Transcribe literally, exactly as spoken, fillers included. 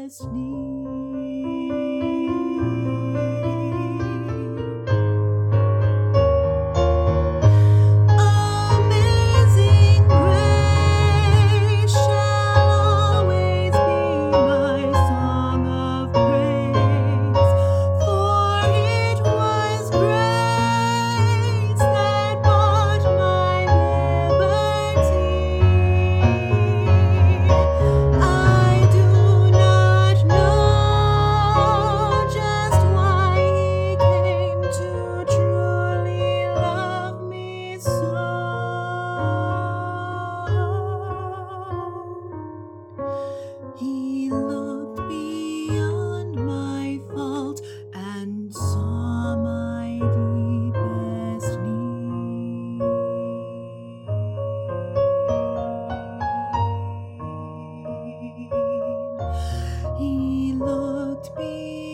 deepest need. Amazing grace shall always be my song of praise, for it was grace that bought my liberty. I do not know just why he came to truly love me so. He looked beyond my fault and saw my deepest need. He looked beyond